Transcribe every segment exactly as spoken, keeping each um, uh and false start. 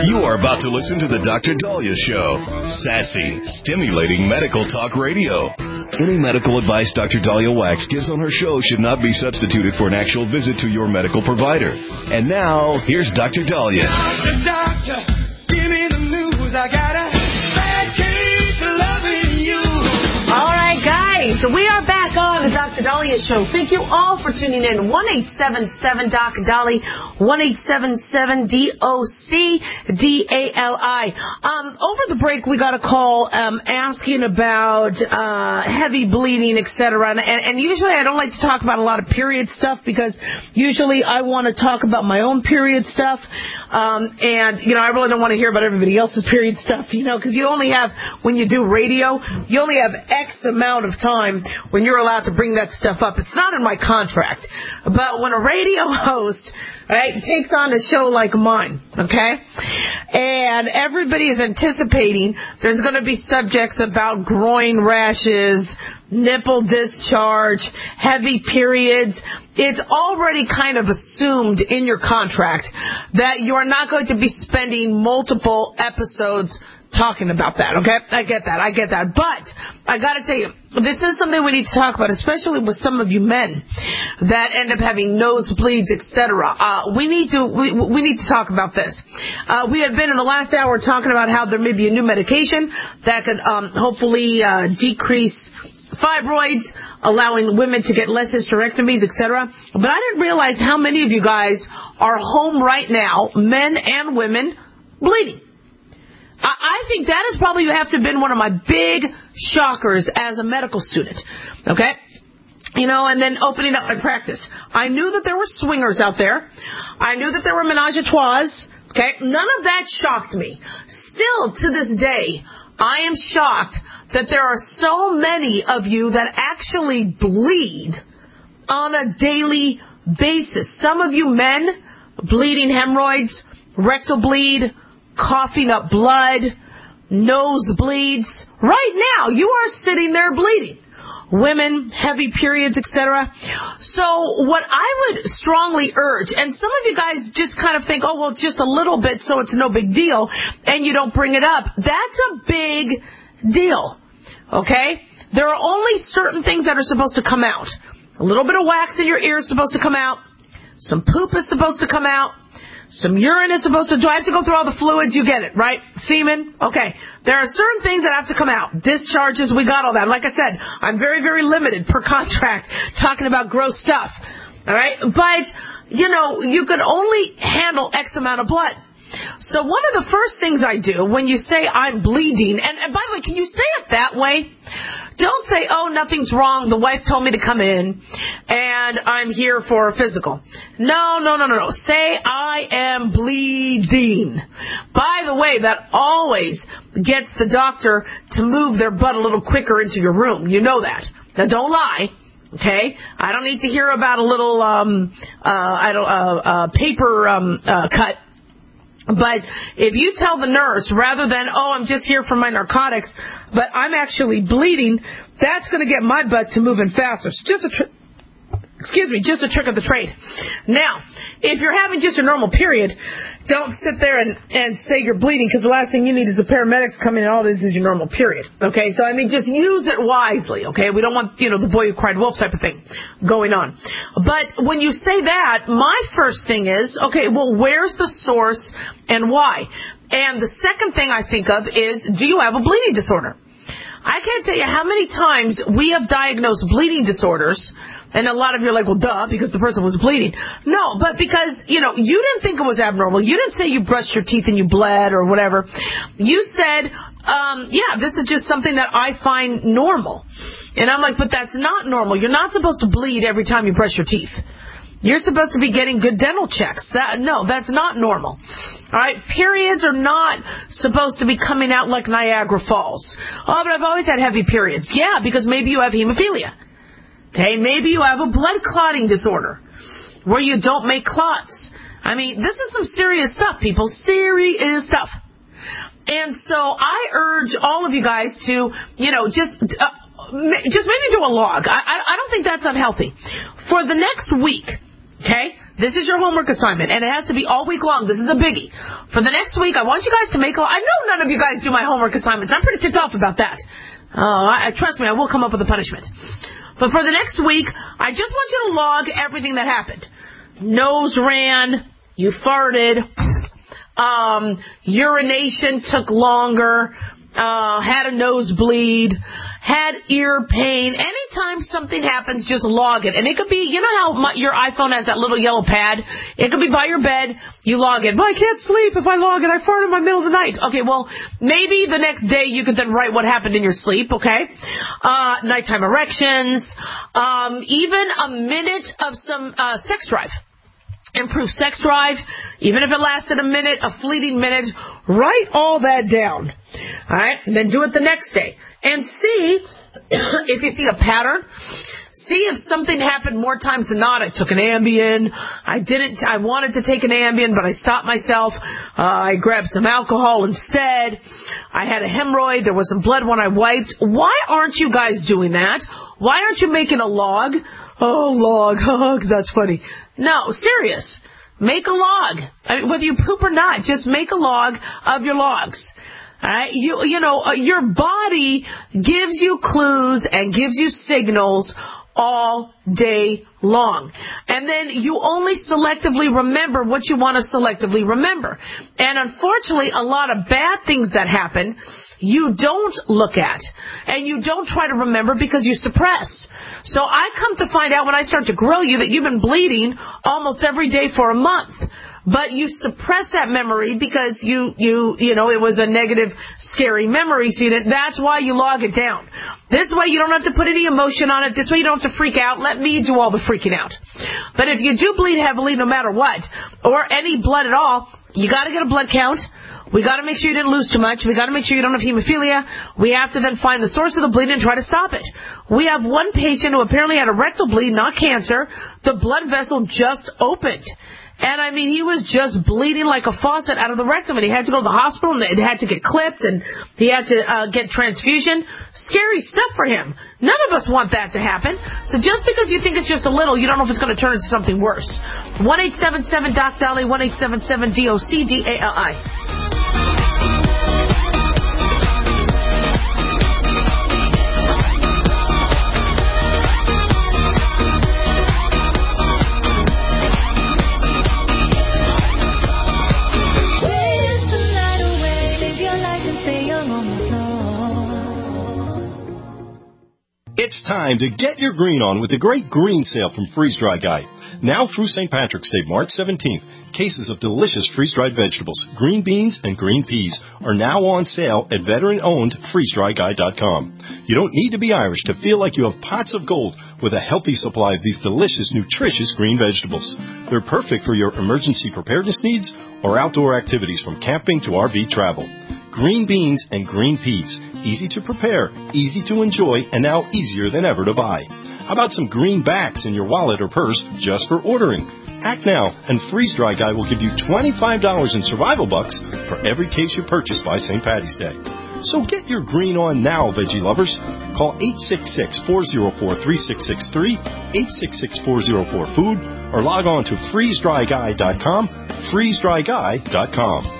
You are about to listen to the Doctor Daliah Show. Sassy, stimulating medical talk radio. Any medical advice Doctor Daliah Wax gives on her show should not be substituted for an actual visit to your medical provider. And now, here's Doctor Daliah. Doctor, doctor, give me the news. I got a bad case of loving you. All right, guys, we are back on the Doctor Daliah Show. Thank you all for tuning in. one eight seven seven D O C D A L I, one eight seven seven D O C D A L I. Um, over the break, we got a call um, asking about uh, heavy bleeding, et cetera. And, and usually I don't like to talk about a lot of period stuff because usually I want to talk about my own period stuff. Um, and, you know, I really don't want to hear about everybody else's period stuff, you know, because you only have, when you do radio, you only have X amount of time when you're allowed to bring that stuff up. It's not in my contract. But when a radio host, right, takes on a show like mine, okay, and everybody is anticipating there's going to be subjects about groin rashes, nipple discharge, heavy periods, it's already kind of assumed in your contract that you're not going to be spending multiple episodes talking about that, okay? I get that, I get that. But I got to tell you, this is something we need to talk about, especially with some of you men that end up having nosebleeds, et cetera. Uh, we need to we, we need to talk about this. Uh, we had been in the last hour talking about how there may be a new medication that could um, hopefully uh, decrease fibroids, allowing women to get less hysterectomies, et cetera. But I didn't realize how many of you guys are home right now, men and women, bleeding. I think that is probably have to have been one of my big shockers as a medical student, okay? You know, and then opening up my practice. I knew that there were swingers out there. I knew that there were menage a trois, okay? None of that shocked me. Still, to this day, I am shocked that there are so many of you that actually bleed on a daily basis. Some of you men, bleeding hemorrhoids, rectal bleed, coughing up blood, nosebleeds. Right now, you are sitting there bleeding. Women, heavy periods, et cetera. So what I would strongly urge, and some of you guys just kind of think, oh, well, it's just a little bit, so it's no big deal, and you don't bring it up. That's a big deal, okay? There are only certain things that are supposed to come out. A little bit of wax in your ear is supposed to come out. Some poop is supposed to come out. Some urine is supposed to, do I have to go through all the fluids? You get it, right? Semen? Okay. There are certain things that have to come out. Discharges, we got all that. Like I said, I'm very, very limited per contract talking about gross stuff. All right? But, you know, you can only handle X amount of blood. So one of the first things I do when you say I'm bleeding, and, and by the way, can you say it that way? Don't say, oh, nothing's wrong, the wife told me to come in, and I'm here for a physical. No, no, no, no, no. Say, I am bleeding. By the way, that always gets the doctor to move their butt a little quicker into your room. You know that. Now, don't lie. Okay? I don't need to hear about a little um, uh, I don't, uh, uh, paper um, uh, cut. But if you tell the nurse, rather than, oh, I'm just here for my narcotics, but I'm actually bleeding, that's going to get my butt to moving faster. So just a tri- excuse me, just a trick of the trade. Now, if you're having just a normal period, don't sit there and, and say you're bleeding, because the last thing you need is the paramedics coming and all this is your normal period. Okay? So, I mean, just use it wisely, okay? We don't want, you know, the boy who cried wolf type of thing going on. But when you say that, my first thing is, okay, well, where's the source and why? And the second thing I think of is, do you have a bleeding disorder? I can't tell you how many times we have diagnosed bleeding disorders. And a lot of you are like, well, duh, because the person was bleeding. No, but because, you know, you didn't think it was abnormal. You didn't say you brushed your teeth and you bled or whatever. You said, um, yeah, this is just something that I find normal. And I'm like, but that's not normal. You're not supposed to bleed every time you brush your teeth. You're supposed to be getting good dental checks. That, no, that's not normal. All right? Periods are not supposed to be coming out like Niagara Falls. Oh, but I've always had heavy periods. Yeah, because maybe you have hemophilia. Okay, maybe you have a blood clotting disorder where you don't make clots. I mean, this is some serious stuff, people. Serious stuff. And so I urge all of you guys to, you know, just uh, just maybe do a log. I, I, I don't think that's unhealthy. For the next week, Okay? This is your homework assignment, and it has to be all week long. This is a biggie. For the next week, I want you guys to make a... I know none of you guys do my homework assignments. I'm pretty ticked off about that. Oh, I, trust me, I will come up with a punishment. But for the next week, I just want you to log everything that happened. Nose ran, you farted, um, urination took longer, uh, had a nosebleed, had ear pain. Anytime something happens, just log it. And it could be, you know how my, your iPhone has that little yellow pad? It could be by your bed. You log it. But I can't sleep if I log it. I fart in my middle of the night. Okay, well, maybe the next day you could then write what happened in your sleep, okay? Uh, nighttime erections, um, even a minute of some uh, sex drive. Improve sex drive, even if it lasted a minute, a fleeting minute, write all that down. All right? And then do it the next day. And see if you see a pattern. See if something happened more times than not. I took an Ambien. I didn't, I wanted to take an Ambien, but I stopped myself. Uh, I grabbed some alcohol instead. I had a hemorrhoid. There was some blood when I wiped. Why aren't you guys doing that? Why aren't you making a log? Oh, log, because that's funny. No, serious. Make a log. I mean, whether you poop or not, just make a log of your logs. All right? You, you know, uh, your body gives you clues and gives you signals all day long. And then you only selectively remember what you want to selectively remember. And unfortunately, a lot of bad things that happen, you don't look at. And you don't try to remember because you suppress. So I come to find out when I start to grill you that you've been bleeding almost every day for a month. But you suppress that memory because you, you, you know, it was a negative, scary memory. So you didn't, that's why you log it down. This way you don't have to put any emotion on it. This way you don't have to freak out. Let me do all the freaking out. But if you do bleed heavily no matter what, or any blood at all, you got to get a blood count. We got to make sure you didn't lose too much. We got to make sure you don't have hemophilia. We have to then find the source of the bleeding and try to stop it. We have one patient who apparently had a rectal bleed, not cancer. The blood vessel just opened. And, I mean, he was just bleeding like a faucet out of the rectum, and he had to go to the hospital, and it had to get clipped, and he had to uh, get transfusion. Scary stuff for him. None of us want that to happen. So just because you think it's just a little, you don't know if it's going to turn into something worse. one eight seven seven D O C Dolly, one eight seven seven D O C D A L I. It's time to get your green on with the great green sale from Freeze Dry Guy. Now through Saint Patrick's Day, March seventeenth, cases of delicious freeze-dried vegetables, green beans, and green peas are now on sale at veteran-owned freeze dry guy dot com. You don't need to be Irish to feel like you have pots of gold with a healthy supply of these delicious, nutritious green vegetables. They're perfect for your emergency preparedness needs or outdoor activities from camping to R V travel. Green beans and green peas. Easy to prepare, easy to enjoy, and now easier than ever to buy. How about some greenbacks in your wallet or purse just for ordering? Act now, and Freeze Dry Guy will give you twenty-five dollars in survival bucks for every case you purchase by Saint Patty's Day. So get your green on now, veggie lovers. Call eight six six, four zero four, three six six three, eight six six, four zero four, food, or log on to freeze dry guy dot com, freeze dry guy dot com.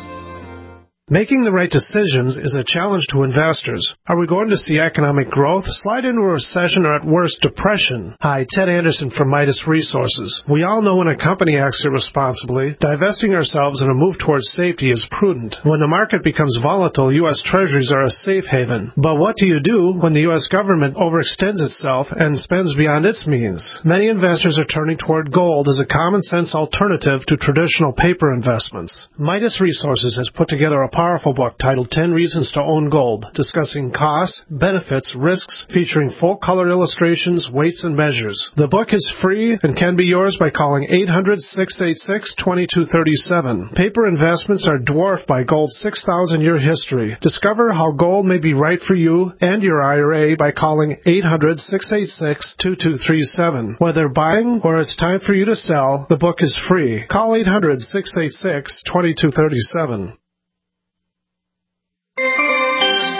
Making the right decisions is a challenge to investors. Are we going to see economic growth, slide into a recession, or at worst, depression? Hi, Ted Anderson from Midas Resources. We all know when a company acts irresponsibly, divesting ourselves in a move towards safety is prudent. When the market becomes volatile, U S Treasuries are a safe haven. But what do you do when the U S government overextends itself and spends beyond its means? Many investors are turning toward gold as a common-sense alternative to traditional paper investments. Midas Resources has put together a powerful book titled ten Reasons to Own Gold, discussing costs, benefits, risks, featuring full-color illustrations, weights, and measures. The book is free and can be yours by calling eight hundred, six eight six, two two three seven. Paper investments are dwarfed by gold's six thousand year history. Discover how gold may be right for you and your I R A by calling eight hundred, six eight six, two two three seven. Whether buying or it's time for you to sell, the book is free. Call eight hundred, six eight six, two two three seven.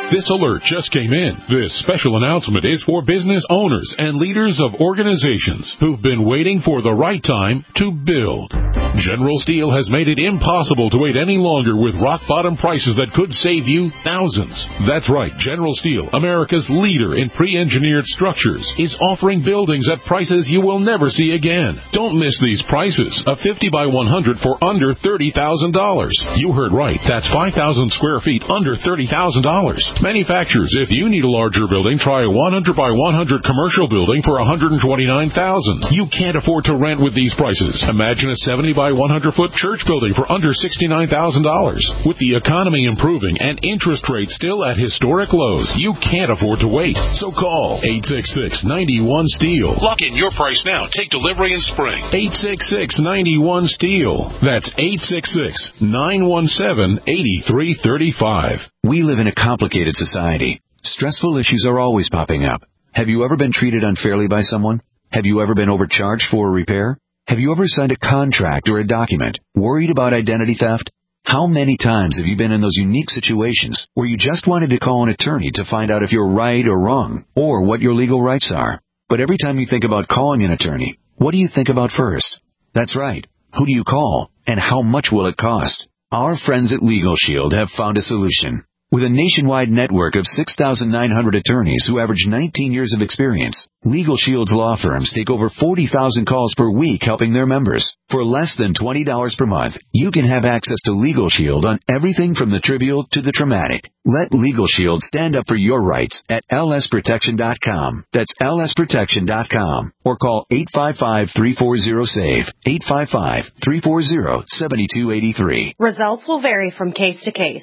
This alert just came in. This special announcement is for business owners and leaders of organizations who've been waiting for the right time to build. General Steel has made it impossible to wait any longer with rock-bottom prices that could save you thousands. That's right. General Steel, America's leader in pre-engineered structures, is offering buildings at prices you will never see again. Don't miss these prices. A fifty by one hundred for under thirty thousand dollars. You heard right. That's five thousand square feet under thirty thousand dollars. Manufacturers, if you need a larger building, try a one hundred by one hundred commercial building for one hundred twenty-nine thousand dollars. You can't afford to rent with these prices. Imagine a seventy by one hundred foot church building for under sixty-nine thousand dollars. With the economy improving and interest rates still at historic lows, you can't afford to wait. So call eight six six, nine one, STEEL. Lock in your price now. Take delivery in spring. eight six six, nine one, STEEL. That's eight six six, nine one seven, eight three three five. We live in a complicated society. Stressful issues are always popping up. Have you ever been treated unfairly by someone? Have you ever been overcharged for a repair? Have you ever signed a contract or a document worried about identity theft? How many times have you been in those unique situations where you just wanted to call an attorney to find out if you're right or wrong, or what your legal rights are? But every time you think about calling an attorney, what do you think about first? That's right. Who do you call, and how much will it cost? Our friends at Legal Shield have found a solution. With a nationwide network of six thousand nine hundred attorneys who average nineteen years of experience, Legal Shield's law firms take over forty thousand calls per week helping their members. For less than twenty dollars per month, you can have access to Legal Shield on everything from the trivial to the traumatic. Let Legal Shield stand up for your rights at L S protection dot com. That's L S protection dot com. Or call eight five five, three four zero, S A V E, eight five five, three four zero, seven two eight three. Results will vary from case to case.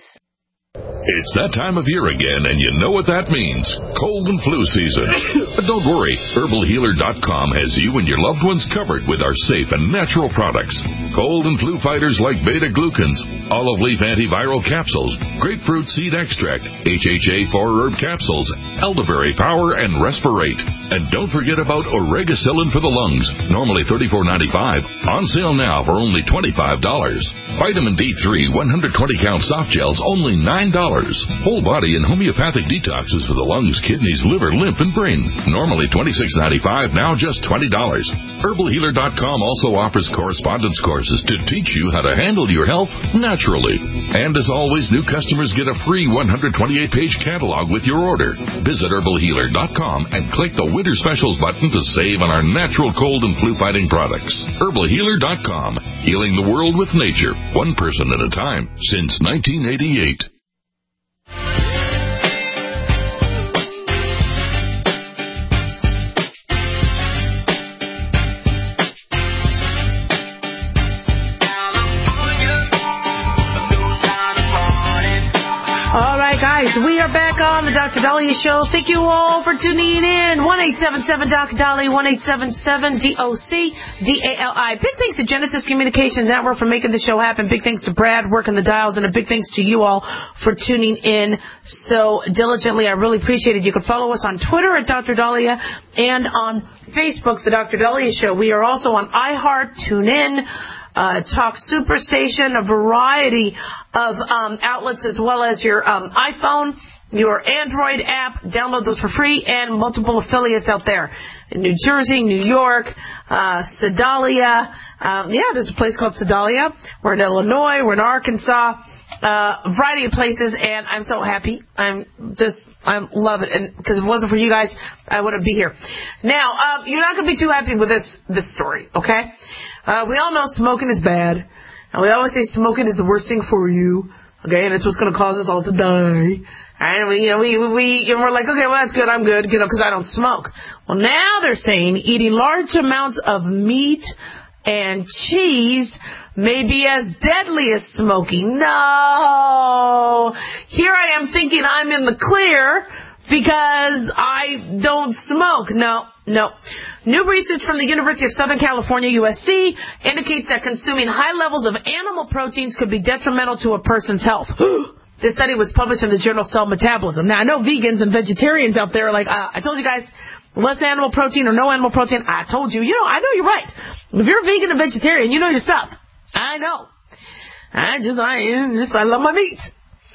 It's that time of year again, and you know what that means. Cold and flu season. But don't worry. Herbal Healer dot com has you and your loved ones covered with our safe and natural products. Cold and flu fighters like beta-glucans, olive leaf antiviral capsules, grapefruit seed extract, H H A four herb capsules, elderberry power, and respirate. And don't forget about Oregacillin for the lungs, normally thirty-four ninety-five, on sale now for only twenty-five dollars. Vitamin D three one hundred twenty count soft gels, only nine dollars. Whole body and homeopathic detoxes for the lungs, kidneys, liver, lymph, and brain, normally twenty-six ninety-five, now just twenty dollars. Herbal Healer dot com also offers correspondence courses to teach you how to handle your health naturally. And as always, new customers get a free one hundred twenty-eight page catalog with your order. Visit Herbal Healer dot com and click the Winter Specials button to save on our natural cold and flu fighting products. Herbal Healer dot com, healing the world with nature, one person at a time, since nineteen eighty-eight. Guys, we are back on the Doctor Dahlia Show. Thank you all for tuning in. one eight seven seven, D O C, Dali, one eight seven seven, D O C, D A L I. Big thanks to Genesis Communications Network for making the show happen. Big thanks to Brad working the dials, and a big thanks to you all for tuning in so diligently. I really appreciate it. You can follow us on Twitter at Doctor Dahlia and on Facebook, The Doctor Dahlia Show. We are also on iHeart, TuneIn, Uh, Talk Superstation, a variety of um, outlets, as well as your um, iPhone, your Android app. Download those for free, and multiple affiliates out there in New Jersey, New York, uh, Sedalia. Um, yeah, there's a place called Sedalia. We're in Illinois. We're in Arkansas. Uh, a variety of places, and I'm so happy. I'm just, I love it, and because if it wasn't for you guys, I wouldn't be here. Now, uh, you're not going to be too happy with this this story, okay? Uh, we all know smoking is bad, and we always say smoking is the worst thing for you, okay? And it's what's going to cause us all to die. And we, you know, we we and we're like, okay, well that's good, I'm good, you know, because I don't smoke. Well, now they're saying eating large amounts of meat and cheese may be as deadly as smoking. No! Here I am thinking I'm in the clear because I don't smoke. No, no. New research from the University of Southern California, U S C, indicates that consuming high levels of animal proteins could be detrimental to a person's health. This study was published in the journal Cell Metabolism. Now, I know vegans and vegetarians out there are like, uh, I told you guys, less animal protein or no animal protein. I told you. You know, I know you're right. If you're a vegan and vegetarian, you know your stuff. I know. I just, I just, I love my meat.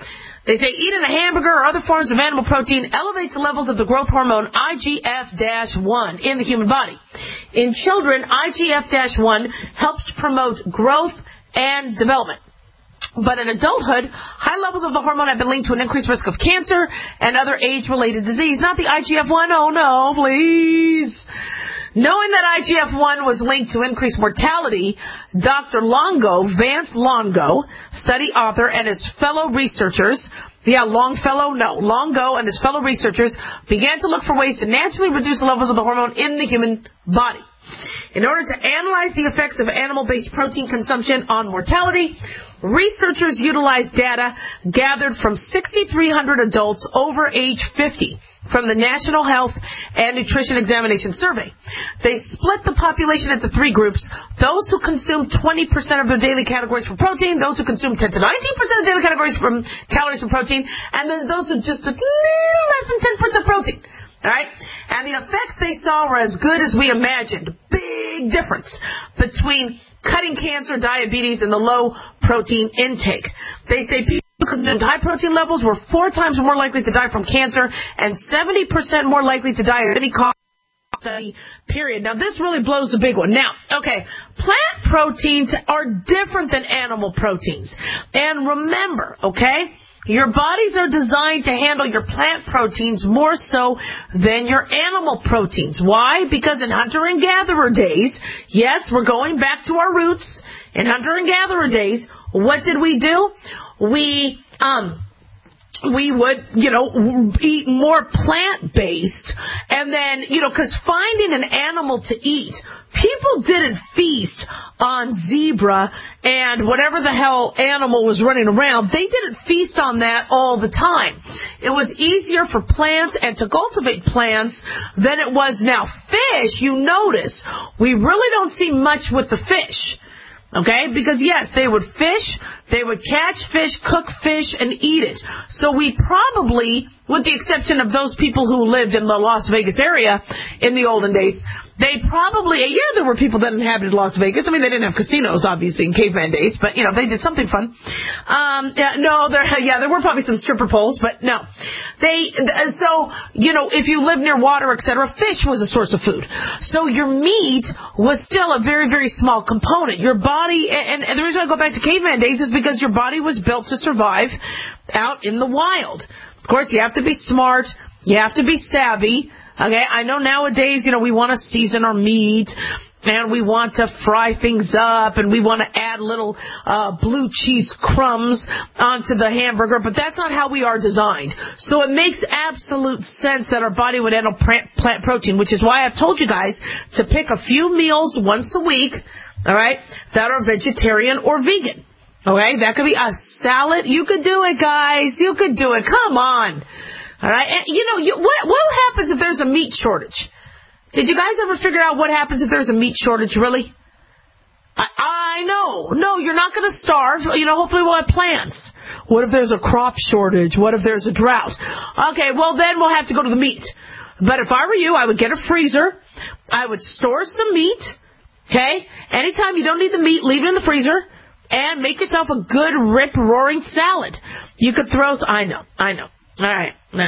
They say eating a hamburger or other forms of animal protein elevates the levels of the growth hormone I G F one in the human body. In children, I G F one helps promote growth and development. But in adulthood, high levels of the hormone have been linked to an increased risk of cancer and other age-related disease. Not the I G F one, oh no, please. Knowing that I G F one was linked to increased mortality, Doctor Longo, Vance Longo, study author, and his fellow researchers, yeah, Longfellow, no, Longo and his fellow researchers began to look for ways to naturally reduce the levels of the hormone in the human body. In order to analyze the effects of animal-based protein consumption on mortality, researchers utilized data gathered from six thousand three hundred adults over age fifty from the National Health and Nutrition Examination Survey. They split the population into three groups: those who consume twenty percent of their daily categories from protein, those who consume ten to nineteen percent of daily categories from calories from protein, and then those who just a little less than ten percent protein. All right? And the effects they saw were as good as we imagined. Big difference between cutting cancer, diabetes, and the low protein intake. They say people who consumed high protein levels were four times more likely to die from cancer and seventy percent more likely to die of any cause. Study, period. Now, this really blows the big one. Now, okay, plant proteins are different than animal proteins. And remember, okay, your bodies are designed to handle your plant proteins more so than your animal proteins. Why? Because in hunter and gatherer days, yes, we're going back to our roots. In hunter and gatherer days, what did we do? We, um, we would, you know, eat more plant-based. And then, you know, because finding an animal to eat, people didn't feast on zebra and whatever the hell animal was running around. They didn't feast on that all the time. It was easier for plants and to cultivate plants than it was now. Fish, you notice, we really don't see much with the fish. Okay? Because, yes, they would fish, they would catch fish, cook fish, and eat it. So we probably, with the exception of those people who lived in the Las Vegas area in the olden days, they probably, yeah, there were people that inhabited Las Vegas. I mean, they didn't have casinos, obviously, in caveman days, but, you know, they did something fun. Um, yeah, no, there, yeah, there were probably some stripper poles, but no. They, so, you know, if you lived near water, et cetera, fish was a source of food. So your meat was still a very, very small component. Your body, and, and the reason I go back to caveman days is because your body was built to survive out in the wild. Of course, you have to be smart. You have to be savvy. Okay, I know nowadays, you know, we want to season our meat, and we want to fry things up, and we want to add little uh, blue cheese crumbs onto the hamburger, but that's not how we are designed. So it makes absolute sense that our body would handle plant protein, which is why I've told you guys to pick a few meals once a week, all right, that are vegetarian or vegan. Okay, that could be a salad. You could do it, guys. You could do it. Come on. All right, and you know, you, what, what happens if there's a meat shortage? Did you guys ever figure out what happens if there's a meat shortage, really? I, I know. No, you're not going to starve. You know, hopefully we'll have plants. What if there's a crop shortage? What if there's a drought? Okay, well, then we'll have to go to the meat. But if I were you, I would get a freezer. I would store some meat, okay? Anytime you don't need the meat, leave it in the freezer. And make yourself a good, rip-roaring salad. You could throw... I know, I know. All right. No,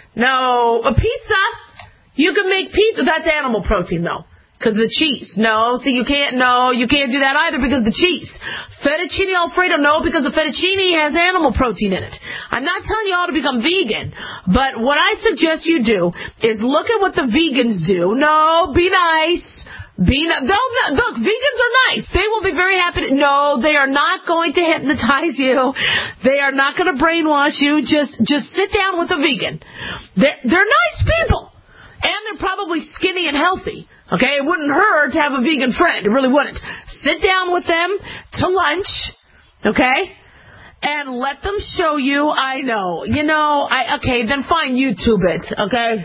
no, a pizza. You can make pizza. That's animal protein, though, because of the cheese. No, see, you can't. No, you can't do that either because of the cheese. Fettuccine Alfredo, no, because the fettuccine has animal protein in it. I'm not telling you all to become vegan, but what I suggest you do is look at what the vegans do. No, be nice. Be not, they'll, look, vegans are nice. They will be very happy. To, no, they are not going to hypnotize you. They are not going to brainwash you. Just, just sit down with a vegan. They're, they're nice people. And they're probably skinny and healthy. Okay? It wouldn't hurt to have a vegan friend. It really wouldn't. Sit down with them to lunch. Okay? And let them show you. I know. You know, I, okay, then fine, YouTube it. Okay?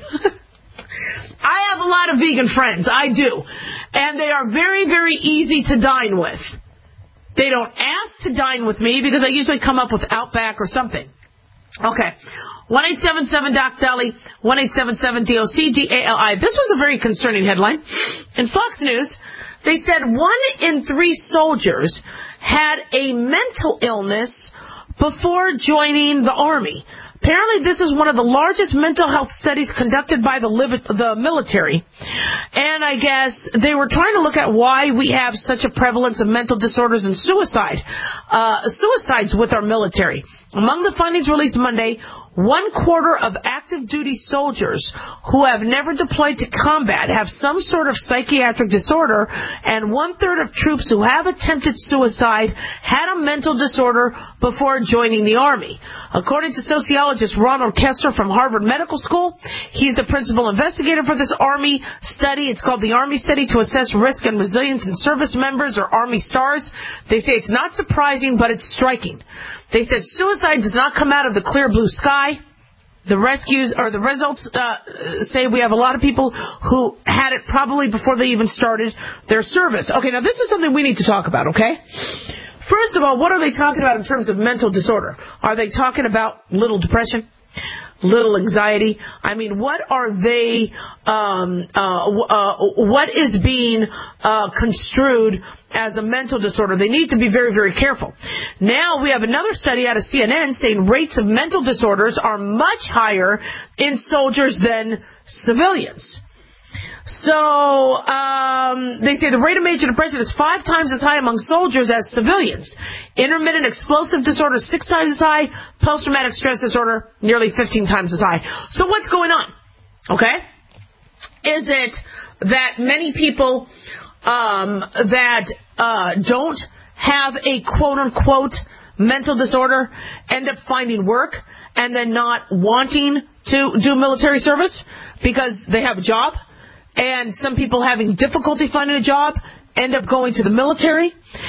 I have a lot of vegan friends. I do. And they are very, very easy to dine with. They don't ask to dine with me because I usually come up with Outback or something. Okay. one eight seven seven doc Dali, one eight seven seven D O C D A L I. This was a very concerning headline. In Fox News, they said one in three soldiers had a mental illness before joining the Army. Apparently, this is one of the largest mental health studies conducted by the, liv- the military. And I guess they were trying to look at why we have such a prevalence of mental disorders and suicide, uh, suicides with our military. Among the findings released Monday, one quarter of active duty soldiers who have never deployed to combat have some sort of psychiatric disorder, and one third of troops who have attempted suicide had a mental disorder before joining the Army. According to sociologist Ronald Kessler from Harvard Medical School, he's the principal investigator for this Army study. It's called the Army Study to Assess Risk and Resilience in Service Members, or Army STARS. They say it's not surprising, but it's striking. They said suicide does not come out of the clear blue sky. The rescues or the results uh, say we have a lot of people who had it probably before they even started their service. Okay, now this is something we need to talk about, okay? First of all, what are they talking about in terms of mental disorder? Are they talking about little depression? Little anxiety? I mean, what are they, um, uh, uh, what is being uh, construed as a mental disorder? They need to be very, very careful. Now we have another study out of C N N saying rates of mental disorders are much higher in soldiers than civilians. So, um, they say the rate of major depression is five times as high among soldiers as civilians. Intermittent explosive disorder, six times as high. Post-traumatic stress disorder, nearly fifteen times as high. So what's going on? Okay? Is it that many people, um, that, uh, don't have a quote-unquote mental disorder end up finding work and then not wanting to do military service because they have a job? And some people having difficulty finding a job end up going to the military?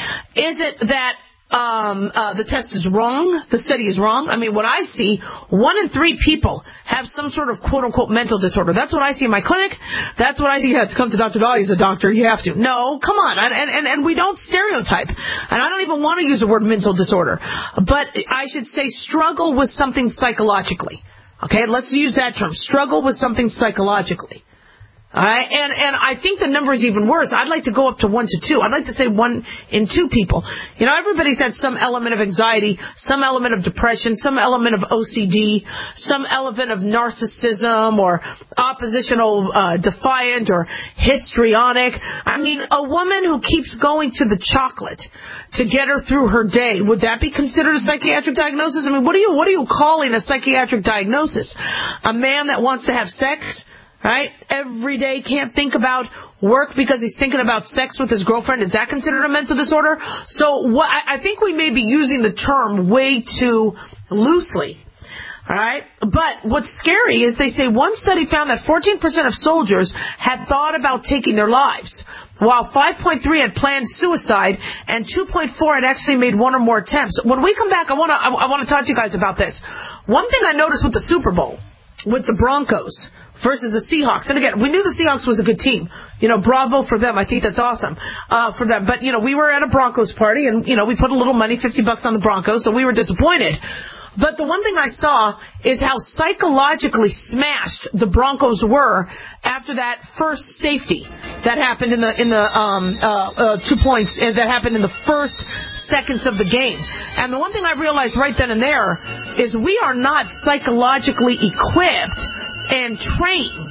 Is it that um, uh, the test is wrong, the study is wrong? I mean, what I see, one in three people have some sort of quote-unquote mental disorder. That's what I see in my clinic. That's what I see. You have to come to Doctor Dahlia as a doctor. You have to. No, come on. And, and, and we don't stereotype. And I don't even want to use the word mental disorder. But I should say struggle with something psychologically. Okay, let's use that term. Struggle with something psychologically. All right, and and I think the number is even worse. I'd like to go up to one to two. I'd like to say one in two people. You know, everybody's had some element of anxiety, some element of depression, some element of O C D, some element of narcissism or oppositional uh, defiant or histrionic. I mean, a woman who keeps going to the chocolate to get her through her day, would that be considered a psychiatric diagnosis? I mean, what are you what are you calling a psychiatric diagnosis? A man that wants to have sex? Right? Every day can't think about work because he's thinking about sex with his girlfriend. Is that considered a mental disorder? So what, I think we may be using the term way too loosely. All right? But what's scary is they say one study found that fourteen percent of soldiers had thought about taking their lives, while five point three had planned suicide and two point four had actually made one or more attempts. When we come back, I want to I, I want to talk to you guys about this. One thing I noticed with the Super Bowl, with the Broncos versus the Seahawks. And again, we knew the Seahawks was a good team. You know, bravo for them. I think that's awesome uh, for them. But, you know, we were at a Broncos party and, you know, we put a little money, fifty bucks on the Broncos, so we were disappointed. But the one thing I saw is how psychologically smashed the Broncos were after that first safety that happened in the in the um, uh, uh, two points uh, that happened in the first seconds of the game. And the one thing I realized right then and there is we are not psychologically equipped and trained.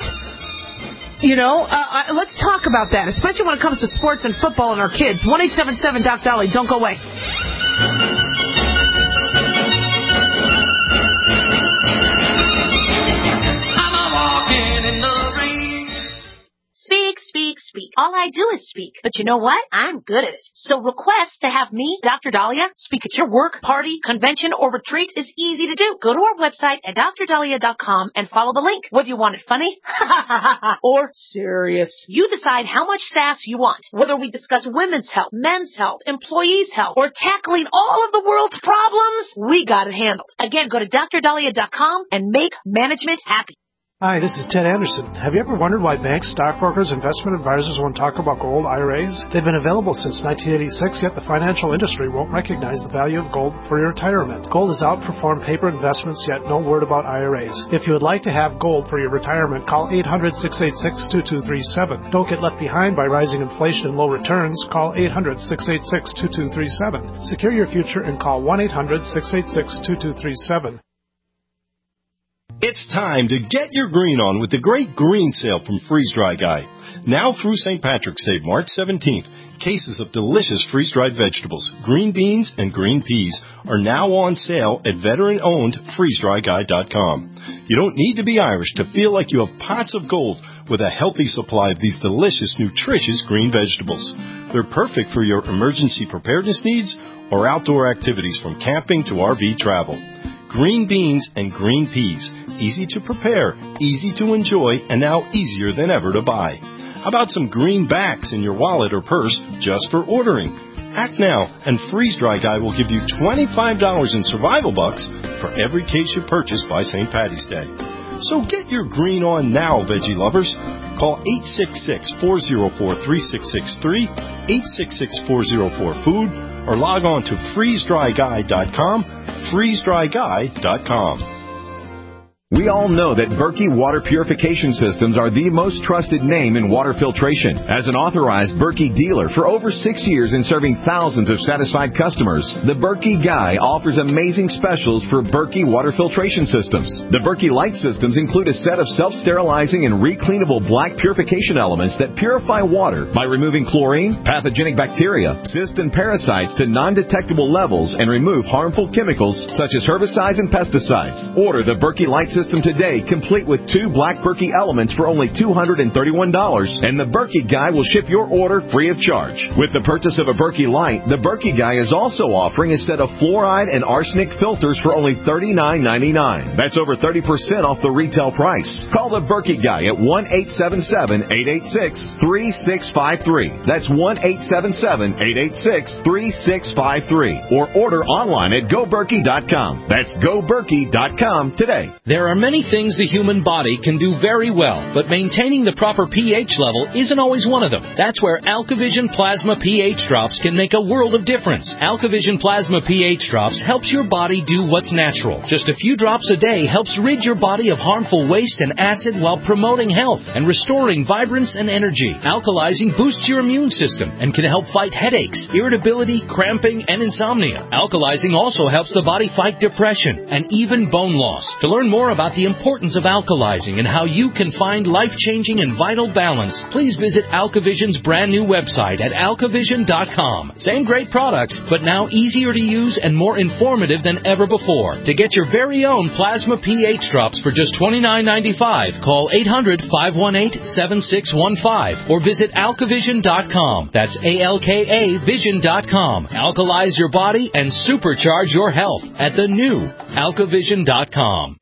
You know, uh, uh, let's talk about that, especially when it comes to sports and football and our kids. one eight seven seven Doc Dolly. Don't go away. Speak, speak, speak. All I do is speak. But you know what? I'm good at it. So request to have me, Doctor Dahlia, speak at your work, party, convention, or retreat is easy to do. Go to our website at dr dahlia dot com and follow the link. Whether you want it funny or serious, you decide how much sass you want. Whether we discuss women's health, men's health, employees' health, or tackling all of the world's problems, we got it handled. Again, go to dr dahlia dot com and make management happy. Hi, this is Ted Anderson. Have you ever wondered why banks, stockbrokers, investment advisors won't talk about gold I R As? They've been available since nineteen eighty-six, yet the financial industry won't recognize the value of gold for your retirement. Gold has outperformed paper investments, yet no word about I R As. If you would like to have gold for your retirement, call eight hundred, six eight six, two two three seven. Don't get left behind by rising inflation and low returns. Call eight hundred, six eight six, two two three seven. Secure your future and call one eight hundred, six eight six, two two three seven. It's time to get your green on with the great green sale from Freeze Dry Guy. Now through Saint Patrick's Day, March seventeenth, cases of delicious freeze-dried vegetables, green beans, and green peas are now on sale at veteran-owned freeze dry guy dot com. You don't need to be Irish to feel like you have pots of gold with a healthy supply of these delicious, nutritious green vegetables. They're perfect for your emergency preparedness needs or outdoor activities from camping to R V travel. Green beans and green peas, easy to prepare, easy to enjoy, and now easier than ever to buy. How about some greenbacks in your wallet or purse just for ordering? Act now, and Freeze Dry Guy will give you twenty-five dollars in survival bucks for every case you purchase by Saint Patty's Day. So get your green on now, veggie lovers. Call eight six six, four zero four, three six six three, eight six six, four zero four, food, or log on to freeze dry guy dot com, freeze dry guy dot com. We all know that Berkey Water Purification Systems are the most trusted name in water filtration. As an authorized Berkey dealer for over six years and serving thousands of satisfied customers, the Berkey Guy offers amazing specials for Berkey Water Filtration Systems. The Berkey Light Systems include a set of self-sterilizing and recleanable black purification elements that purify water by removing chlorine, pathogenic bacteria, cysts, and parasites to non-detectable levels and remove harmful chemicals such as herbicides and pesticides. Order the Berkey Light Systems today, complete with two black Berkey elements for only two hundred thirty-one dollars, and the Berkey Guy will ship your order free of charge. With the purchase of a Berkey Light, the Berkey Guy is also offering a set of fluoride and arsenic filters for only thirty-nine ninety-nine. That's over thirty percent off the retail price. Call the Berkey Guy at one eight seven seven, eight eight six, three six five three. That's one eight seven seven, eight eight six, three six five three. Or order online at go berkey dot com. That's go berkey dot com today. There are many things the human body can do very well, but maintaining the proper pH level isn't always one of them. That's where AlkaVision Plasma pH Drops can make a world of difference. AlkaVision Plasma pH Drops helps your body do what's natural. Just a few drops a day helps rid your body of harmful waste and acid while promoting health and restoring vibrance and energy. Alkalizing boosts your immune system and can help fight headaches, irritability, cramping, and insomnia. Alkalizing also helps the body fight depression and even bone loss. To learn more about the importance of alkalizing and how you can find life-changing and vital balance, please visit AlkaVision's brand new website at alkavision dot com. Same great products, but now easier to use and more informative than ever before. To get your very own Plasma pH Drops for just twenty-nine ninety-five, call eight hundred, five one eight, seven six one five or visit alkavision dot com. That's A L K A vision dot com. Alkalize your body and supercharge your health at the new alkavision dot com.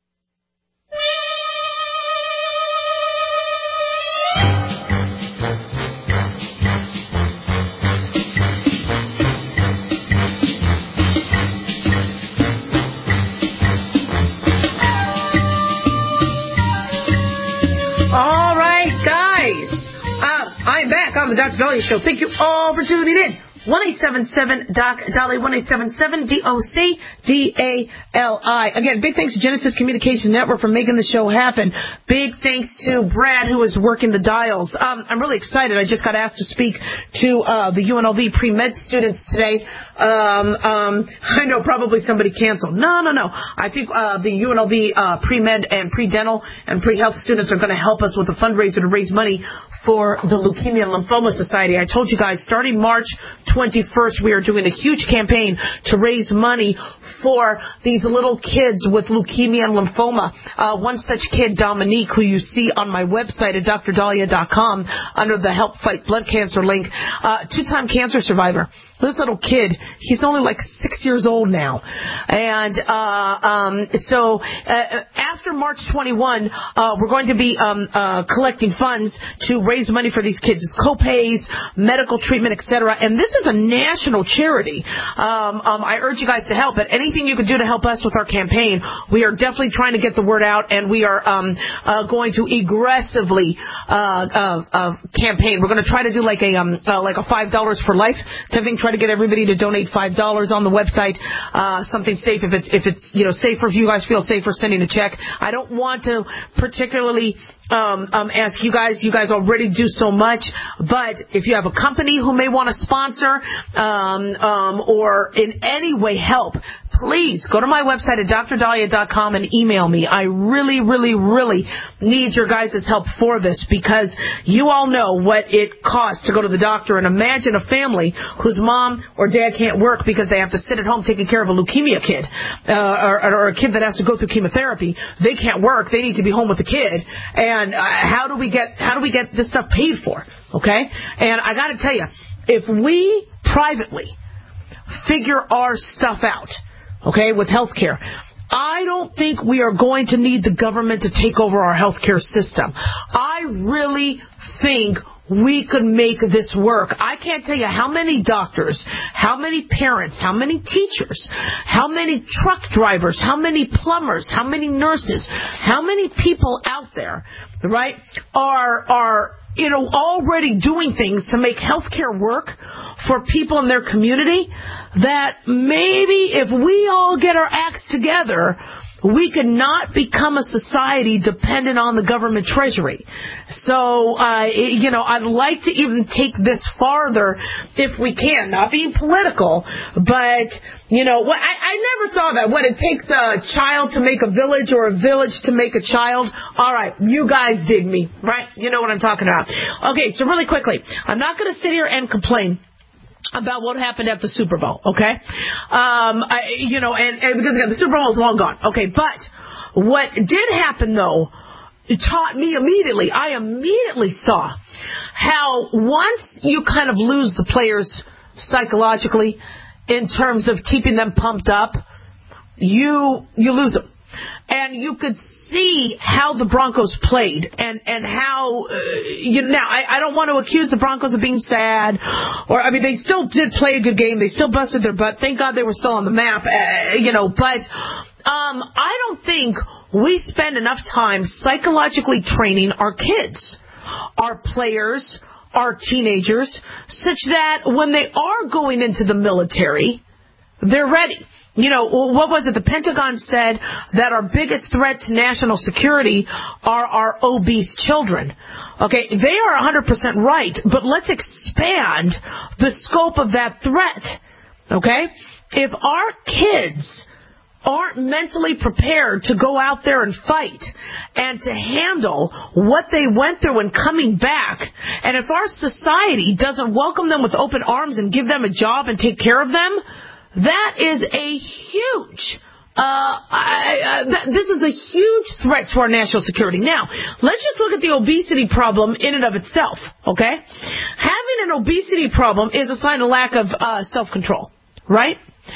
All right, guys. Uh, I'm back on the Doctor Dahlia Show. Thank you all for tuning in. one eight seven seven D O C Dahlia, one eight seven seven D O C D A L I. Again, big thanks to Genesis Communication Network for making the show happen. Big thanks to Brad, who is working the dials. Um, I'm really excited. I just got asked to speak to uh, the U N L V pre-med students today. Um, um, I know probably somebody canceled. No, no, no. I think uh, the U N L V uh, pre-med and pre-dental and pre-health students are going to help us with a fundraiser to raise money for the Leukemia and Lymphoma Society. I told you guys, starting March twenty-first, we are doing a huge campaign to raise money for these little kids with leukemia and lymphoma. Uh, one such kid, Dominique, who you see on my website at dr dahlia dot com under the Help Fight Blood Cancer link, uh, two-time cancer survivor. This little kid, he's only like six years old now. And uh, um, so uh, after March twenty-first, uh, we're going to be um, uh, collecting funds to raise money for these kids. It's co-pays, medical treatment, et cetera. And this is a national charity. Um, um, I urge you guys to help. But anything you can do to help us with our campaign, we are definitely trying to get the word out, and we are um, uh, going to aggressively uh, uh, uh, campaign. We're going to try to do like a um, uh, like a five dollars for life type thing. Try to get everybody to donate five dollars on the website. Uh, something safe if it's if it's you know safer if you guys feel safer sending a check. I don't want to particularly um, um, ask you guys. You guys already do so much, but if you have a company who may want to sponsor um, um, or in any way help, please go to my website at dr dahlia dot com and email me. I really, really, really need your guys' help for this, because you all know what it costs to go to the doctor. And imagine a family whose mom or dad can't work because they have to sit at home taking care of a leukemia kid uh, or, or a kid that has to go through chemotherapy. They can't work. They need to be home with the kid. And uh, how do we get how do we get this stuff paid for? Okay? And I got to tell you, if we privately figure our stuff out, okay, with health care, I don't think we are going to need the government to take over our health care system. I really think we could make this work. I can't tell you how many doctors, how many parents, how many teachers, how many truck drivers, how many plumbers, how many nurses, how many people out there, right, are are you know already doing things to make healthcare work for people in their community, that maybe if we all get our acts together, we could not become a society dependent on the government treasury. So, uh, you know, I'd like to even take this farther if we can. Not being political, but, you know, I, I never saw that. What, it takes a child to make a village or a village to make a child? All right, you guys dig me, right? You know what I'm talking about. Okay, so really quickly, I'm not going to sit here and complain about what happened at the Super Bowl, okay? Um, I, you know, and, and because again, the Super Bowl is long gone, okay? But what did happen, though, it taught me immediately. I immediately saw how once you kind of lose the players psychologically in terms of keeping them pumped up, you you lose them. And you could see how the Broncos played and, and how, uh, you know, now, I, I don't want to accuse the Broncos of being sad. Or, I mean, they still did play a good game. They still busted their butt. Thank God they were still on the map, uh, you know. But um, I don't think we spend enough time psychologically training our kids, our players, our teenagers, such that when they are going into the military, they're ready. You know, what was it? The Pentagon said that our biggest threat to national security are our obese children. Okay, they are one hundred percent right, but let's expand the scope of that threat. Okay? If our kids aren't mentally prepared to go out there and fight and to handle what they went through and coming back, and if our society doesn't welcome them with open arms and give them a job and take care of them, that is a huge, uh, I, uh, th- this is a huge threat to our national security. Now, let's just look at the obesity problem in and of itself, okay? Having an obesity problem is a sign of lack of uh, self-control, right?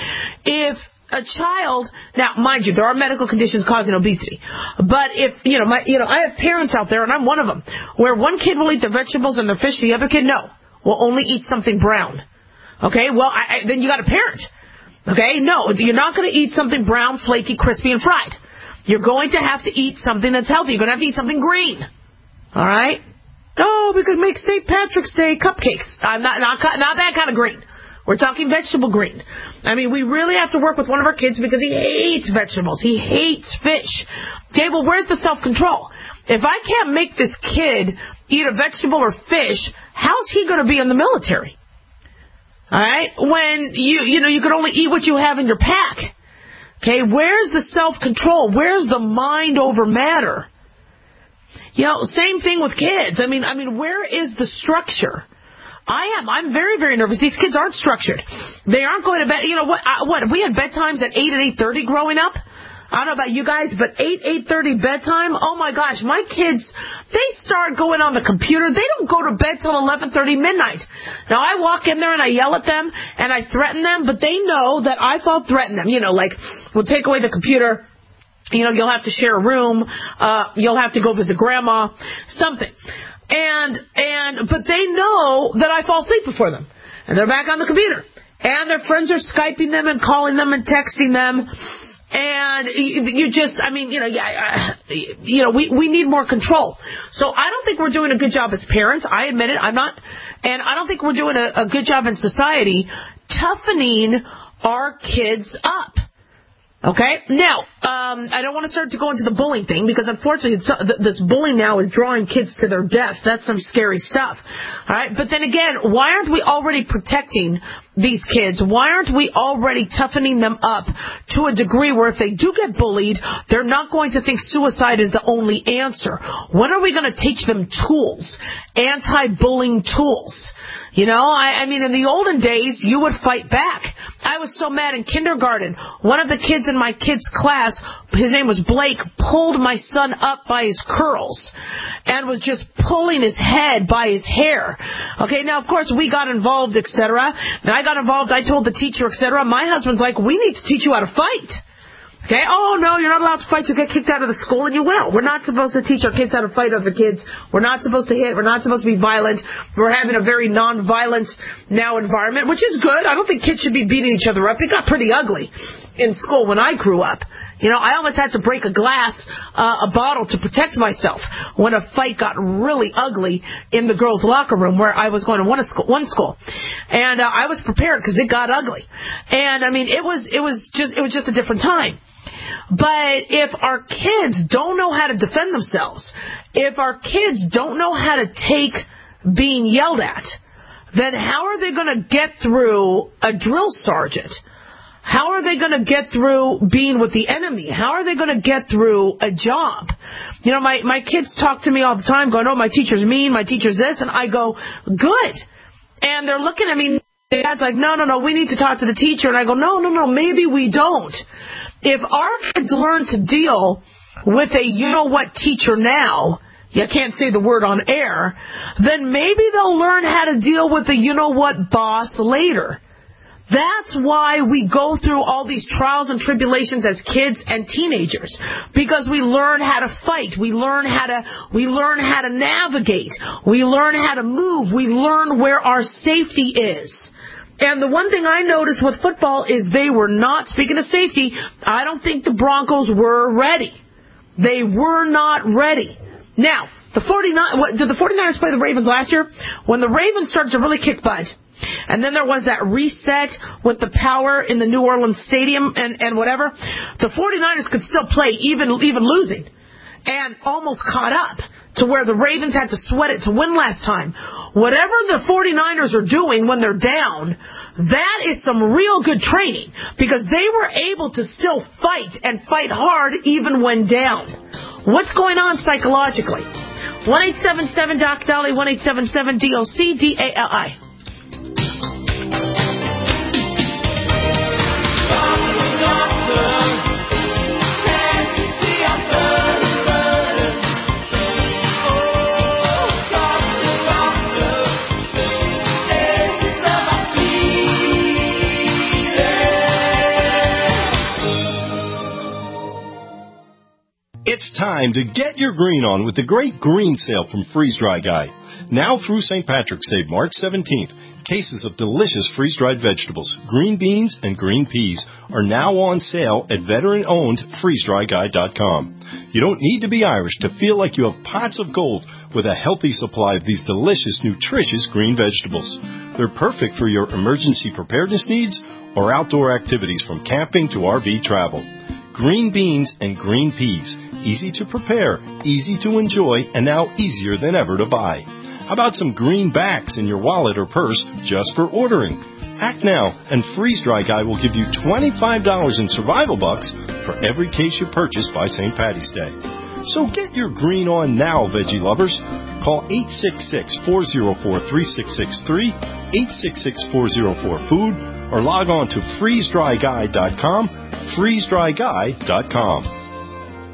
If a child, now, mind you, there are medical conditions causing obesity, but if, you know, my, you know, I have parents out there, and I'm one of them, where one kid will eat their vegetables and their fish, the other kid, no, will only eat something brown. Okay, well, I, I, then you got a parent. Okay, no, you're not going to eat something brown, flaky, crispy, and fried. You're going to have to eat something that's healthy. You're going to have to eat something green. All right? Oh, we could make Saint Patrick's Day cupcakes. I'm not, not, not that kind of green. We're talking vegetable green. I mean, we really have to work with one of our kids because he hates vegetables. He hates fish. Okay, well, where's the self-control? If I can't make this kid eat a vegetable or fish, how's he going to be in the military? All right? When you, you know, you can only eat what you have in your pack. Okay? Where's the self-control? Where's the mind over matter? You know, same thing with kids. I mean, I mean, where is the structure? I am. I'm very, very nervous. These kids aren't structured. They aren't going to bed. You know what? I, what? We had bedtimes at eight and eight thirty growing up. I don't know about you guys, but eight, eight thirty bedtime, oh my gosh, my kids, they start going on the computer. They don't go to bed till eleven thirty midnight. Now, I walk in there and I yell at them and I threaten them, but they know that if I'll threaten them, you know, like, we'll take away the computer, You know, you'll have to share a room. Uh, you'll have to go visit grandma, something. And, and, but they know that I fall asleep before them. And they're back on the computer. And their friends are Skyping them and calling them and texting them. And you just, I mean, you know, yeah, you know, we, we need more control. So I don't think we're doing a good job as parents. I admit it. I'm not, and I don't think we're doing a, a good job in society toughening our kids up. Okay? Now, um, I don't want to start to go into the bullying thing because unfortunately it's, this bullying now is drawing kids to their death. That's some scary stuff. All right? But then again, why aren't we already protecting these kids? Why aren't we already toughening them up to a degree where if they do get bullied, they're not going to think suicide is the only answer? When are we going to teach them tools, anti-bullying tools? You know, I, I mean, in the olden days, you would fight back. I was so mad in kindergarten. One of the kids in my kid's class, his name was Blake, pulled my son up by his curls and was just pulling his head by his hair. Okay, now, of course, we got involved, et cetera. And I got involved. I told the teacher, et cetera. My husband's like, we need to teach you how to fight. Okay, oh, no, you're not allowed to fight. You get kicked out of the school, and you will. We're not supposed to teach our kids how to fight other kids. We're not supposed to hit. We're not supposed to be violent. We're having a very non-violent now environment, which is good. I don't think kids should be beating each other up. It got pretty ugly in school when I grew up. You know, I almost had to break a glass, uh, a bottle to protect myself when a fight got really ugly in the girls' locker room where I was going to one school. One school. And uh, I was prepared because it got ugly. And, I mean, it was it was just it was just a different time. But if our kids don't know how to defend themselves, if our kids don't know how to take being yelled at, then how are they going to get through a drill sergeant? How are they going to get through being with the enemy? How are they going to get through a job? You know, my, my kids talk to me all the time going, oh, my teacher's mean, my teacher's this, and I go, good. And they're looking at me, Dad's like, no, no, no, we need to talk to the teacher. And I go, no, no, no, maybe we don't. If our kids learn to deal with a you-know-what teacher now, you can't say the word on air, then maybe they'll learn how to deal with a you-know-what boss later. That's why we go through all these trials and tribulations as kids and teenagers, because we learn how to fight, we learn how to we learn how to navigate, we learn how to move, we learn where our safety is. And the one thing I noticed with football is they were not, speaking of safety, I don't think the Broncos were ready. They were not ready. Now, the forty-nine, what, did the forty-niners play the Ravens last year? When the Ravens started to really kick butt, and then there was that reset with the power in the New Orleans Stadium and, and whatever, the forty-niners could still play even even losing and almost caught up to where the Ravens had to sweat it to win last time. Whatever the forty-niners are doing when they're down, that is some real good training because they were able to still fight and fight hard even when down. What's going on psychologically? one eight seven seven Doc Dolly, one eight seven seven D O C D A L I. It's time to get your green on with the great green sale from Freeze Dry Guy. Now through Saint Patrick's Day, March seventeenth, cases of delicious freeze-dried vegetables, green beans, and green peas are now on sale at veteran-owned freeze dry guy dot com. You don't need to be Irish to feel like you have pots of gold with a healthy supply of these delicious, nutritious green vegetables. They're perfect for your emergency preparedness needs or outdoor activities from camping to R V travel. Green beans and green peas. Easy to prepare, easy to enjoy, and now easier than ever to buy. How about some greenbacks in your wallet or purse just for ordering? Act now, and Freeze Dry Guy will give you twenty-five dollars in survival bucks for every case you purchase by Saint Patty's Day. So get your green on now, veggie lovers. Call eight six six, four zero four, three six six three, eight six six, four zero four, food, or log on to freeze dry guy dot com, freeze dry guy dot com.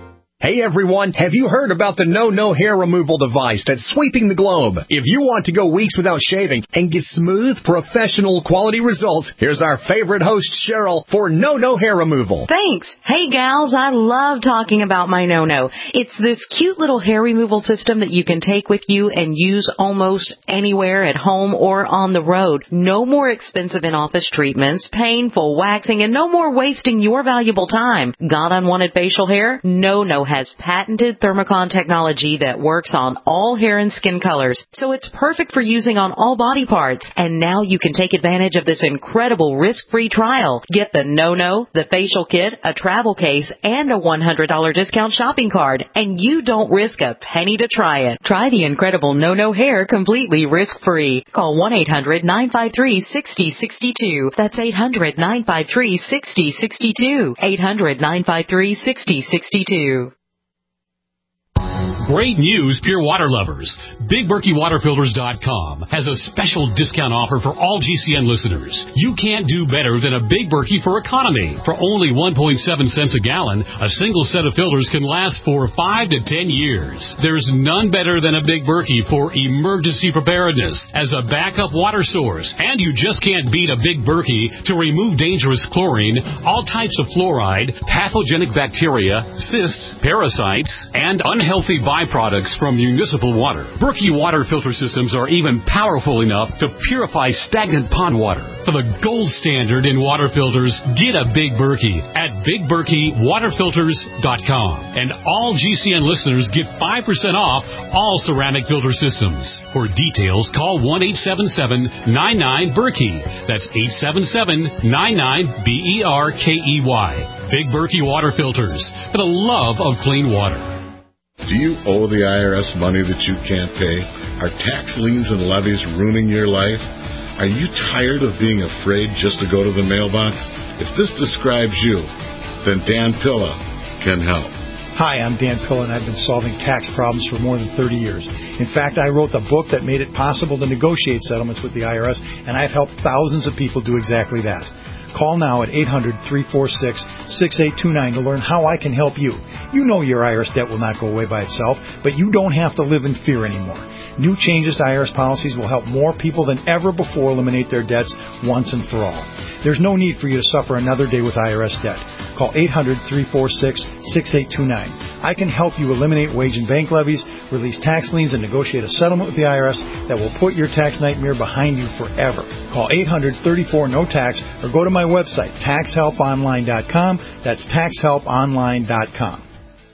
Hey everyone, have you heard about the No No hair removal device that's sweeping the globe? If you want to go weeks without shaving and get smooth, professional quality results, here's our favorite host, Cheryl, for No No hair removal. Thanks. Hey gals, I love talking about my No No. It's this cute little hair removal system that you can take with you and use almost anywhere at home or on the road. No more expensive in-office treatments, painful waxing, and no more wasting your valuable time. Got unwanted facial hair? No No has patented Thermocon technology that works on all hair and skin colors, so it's perfect for using on all body parts. And now you can take advantage of this incredible risk-free trial. Get the No No, the facial kit, a travel case, and a one hundred dollars discount shopping card, and you don't risk a penny to try it. Try the incredible No No hair completely risk-free. Call one eight hundred nine five three six zero six two. That's eight hundred nine five three six zero six two. eight hundred nine five three six zero six two. Great news, Pure Water lovers. Big Berkey Water Filters dot com has a special discount offer for all G C N listeners. You can't do better than a Big Berkey for economy. For only one point seven cents a gallon, a single set of filters can last for five to ten years. There's none better than a Big Berkey for emergency preparedness as a backup water source. And you just can't beat a Big Berkey to remove dangerous chlorine, all types of fluoride, pathogenic bacteria, cysts, parasites, and unhealthy byproducts from municipal water. Berkey water filter systems are even powerful enough to purify stagnant pond water. For the gold standard in water filters, get a Big Berkey at Big Berkey Water Filters dot com. And all G C N listeners get five percent off all ceramic filter systems. For details, call one eight seven seven nine nine Berkey. That's eight seven seven nine nine B E R K E Y. Big Berkey Water Filters, for the love of clean water. Do you owe the I R S money that you can't pay? Are tax liens and levies ruining your life? Are you tired of being afraid just to go to the mailbox? If this describes you, then Dan Pilla can help. Hi, I'm Dan Pilla, and I've been solving tax problems for more than thirty years. In fact, I wrote the book that made it possible to negotiate settlements with the I R S, and I've helped thousands of people do exactly that. Call now at eight hundred three four six six eight two nine to learn how I can help you. You know your I R S debt will not go away by itself, but you don't have to live in fear anymore. New changes to I R S policies will help more people than ever before eliminate their debts once and for all. There's no need for you to suffer another day with I R S debt. Call eight hundred three four six six eight two nine. I can help you eliminate wage and bank levies, release tax liens, and negotiate a settlement with the I R S that will put your tax nightmare behind you forever. Call eight hundred thirty-four no tax or go to my website, tax help online dot com. That's tax help online dot com.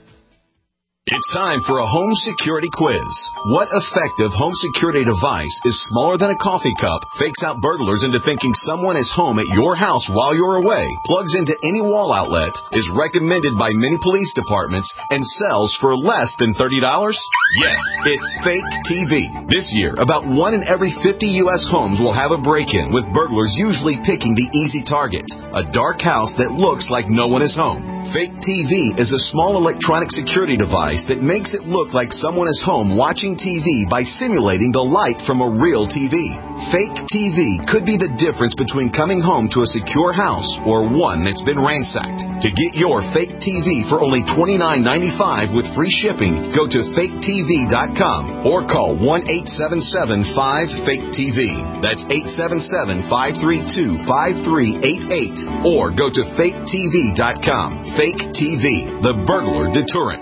It's time for a home security quiz. What effective home security device is smaller than a coffee cup, fakes out burglars into thinking someone is home at your house while you're away, plugs into any wall outlet, is recommended by many police departments, and sells for less than thirty dollars? Yes, it's Fake T V. This year, about one in every fifty U S homes will have a break-in, with burglars usually picking the easy target, a dark house that looks like no one is home. Fake T V is a small electronic security device that makes it look like someone is home watching T V by simulating the light from a real T V. Fake T V could be the difference between coming home to a secure house or one that's been ransacked. To get your Fake T V for only twenty-nine ninety-five with free shipping, go to fake T V dot com or call one eight seven seven five fake T V. That's eight seven seven five three two five three eight eight or go to fake T V dot com. Fake T V, the burglar deterrent.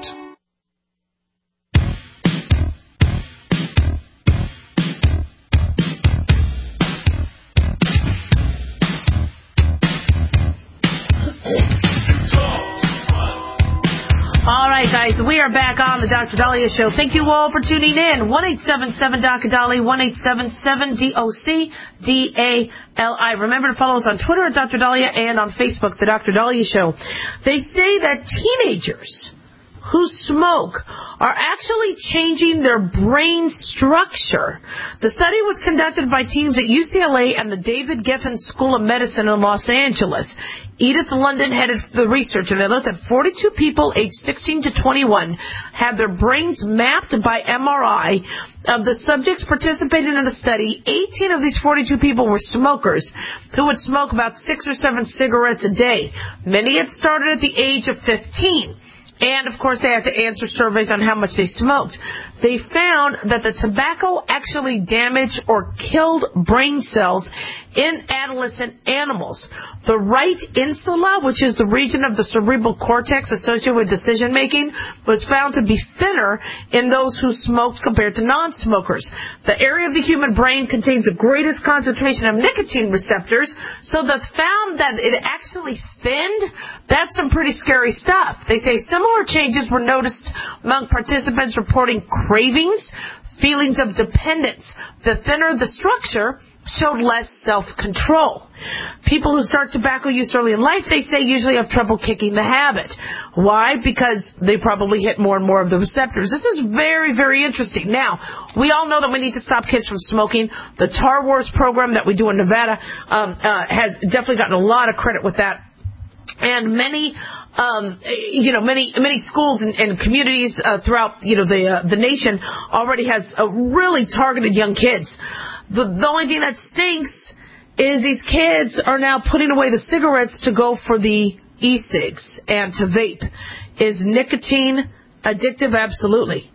All right, guys, we are back on the Doctor Dahlia Show. Thank you all for tuning in. one eight seven seven D O C Dali, one eight seven seven D O C D A L I. Remember to follow us on Twitter at Doctor Dahlia and on Facebook, The Doctor Dahlia Show. They say that teenagers who smoke are actually changing their brain structure. The study was conducted by teams at U C L A and the David Geffen School of Medicine in Los Angeles. Edith London headed the research, and they looked at forty-two people aged sixteen to twenty-one, had their brains mapped by M R I. Of the subjects participating in the study, eighteen of these forty-two people were smokers who would smoke about six or seven cigarettes a day. Many had started at the age of fifteen. And, of course, they had to answer surveys on how much they smoked. They found that the tobacco actually damaged or killed brain cells in adolescent animals. The right insula, which is the region of the cerebral cortex associated with decision-making, was found to be thinner in those who smoked compared to non-smokers. The area of the human brain contains the greatest concentration of nicotine receptors, so they found that it actually thinned. That's some pretty scary stuff. They say similar changes were noticed among participants reporting cravings, feelings of dependence. The thinner the structure showed less self-control. People who start tobacco use early in life, they say, usually have trouble kicking the habit. Why? Because they probably hit more and more of the receptors. This is very, very interesting. Now, we all know that we need to stop kids from smoking. The Tar Wars program that we do in Nevada um, uh, has definitely gotten a lot of credit with that. And many, um, you know, many many schools and, and communities uh, throughout, you know, the uh, the nation already has uh, really targeted young kids. The, the only thing that stinks is these kids are now putting away the cigarettes to go for the e-cigs and to vape. Is nicotine addictive? Absolutely.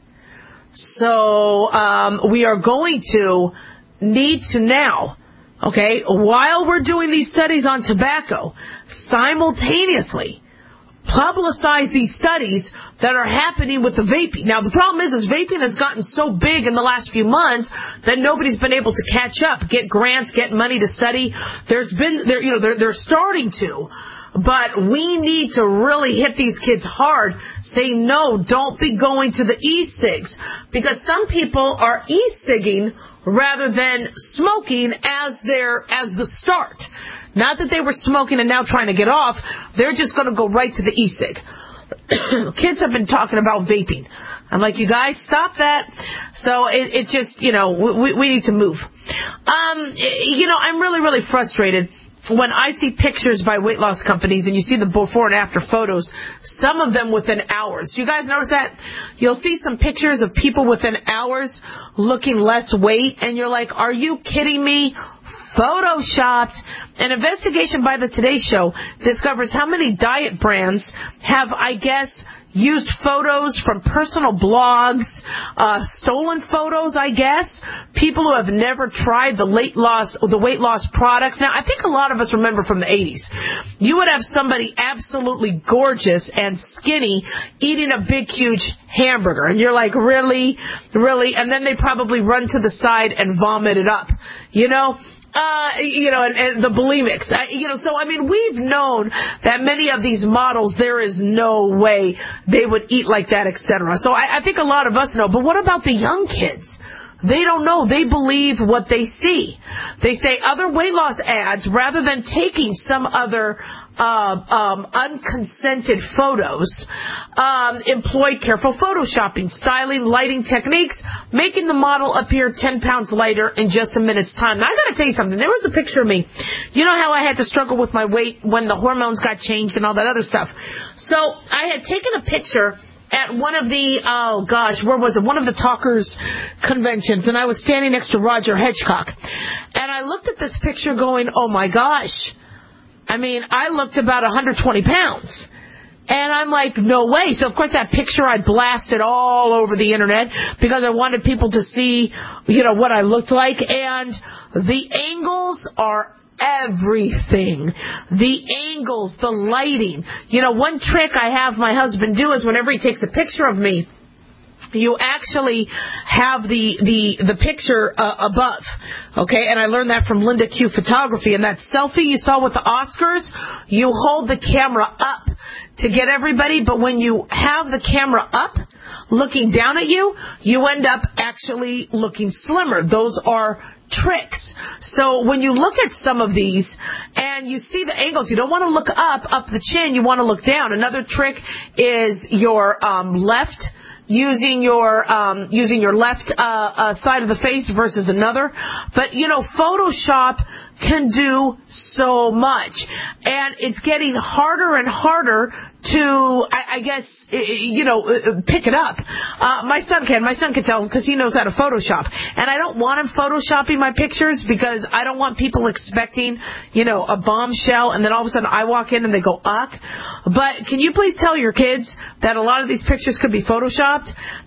So um, we are going to need to now, okay, while we're doing these studies on tobacco, simultaneously publicize these studies that are happening with the vaping. Now, the problem is, is vaping has gotten so big in the last few months that nobody's been able to catch up, get grants, get money to study. There's been, they're, you know, they're, they're starting to. But we need to really hit these kids hard, say, no, don't be going to the e-cigs. Because some people are e-cigging rather than smoking as their, as the start. Not that they were smoking and now trying to get off. They're just going to go right to the e-cig. Kids have been talking about vaping. I'm like, you guys, stop that. So it, it just, you know, we, we need to move. Um, you know, I'm really, really frustrated when I see pictures by weight loss companies and you see the before and after photos, some of them within hours. Do you guys notice that? You'll see some pictures of people within hours looking less weight, and you're like, are you kidding me? Photoshopped. An investigation by the Today Show discovers how many diet brands have, I guess, used photos from personal blogs, uh, stolen photos, I guess, people who have never tried the weight loss, the weight loss products. Now, I think a lot of us remember from the eighties. You would have somebody absolutely gorgeous and skinny eating a big, huge hamburger, and you're like, really, really? And then they probably run to the side and vomit it up, you know? Uh, you know, and, and the bulimics. Uh, you know, so, I mean, we've known that many of these models, there is no way they would eat like that, et cetera. So I, I think a lot of us know. But what about the young kids? They don't know. They believe what they see. They say other weight loss ads, rather than taking some other uh, um, unconsented photos, um, employ careful photoshopping, styling, lighting techniques, making the model appear ten pounds lighter in just a minute's time. Now, I got to tell you something. There was a picture of me. You know how I had to struggle with my weight when the hormones got changed and all that other stuff. So I had taken a picture at one of the, oh gosh, where was it? One of the Talkers conventions, and I was standing next to Roger Hedgecock. And I looked at this picture going, oh my gosh. I mean, I looked about one hundred twenty pounds. And I'm like, no way. So, of course, that picture I blasted all over the internet because I wanted people to see, you know, what I looked like. And the angles are everything. The angles, the lighting. You know, one trick I have my husband do is whenever he takes a picture of me, you actually have the the the picture uh, above, okay? And I learned that from Linda Q Photography. And that selfie you saw with the Oscars, you hold the camera up to get everybody, but when you have the camera up, looking down at you, you end up actually looking slimmer. Those are tricks. So when you look at some of these and you see the angles, you don't want to look up, up the chin, you want to look down. Another trick is your um, left, using your um, using your left uh, uh, side of the face versus another. But, you know, Photoshop can do so much. And it's getting harder and harder to, I, I guess, you know, pick it up. Uh, my son can. My son can tell because he knows how to Photoshop. And I don't want him Photoshopping my pictures because I don't want people expecting, you know, a bombshell and then all of a sudden I walk in and they go, ugh. But can you please tell your kids that a lot of these pictures could be Photoshopped?